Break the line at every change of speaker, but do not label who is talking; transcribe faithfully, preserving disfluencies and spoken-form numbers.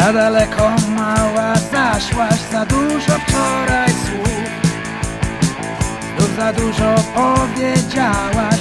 Za daleko mała zaszłaś, za dużo wczoraj słów, znów za dużo powiedziałaś.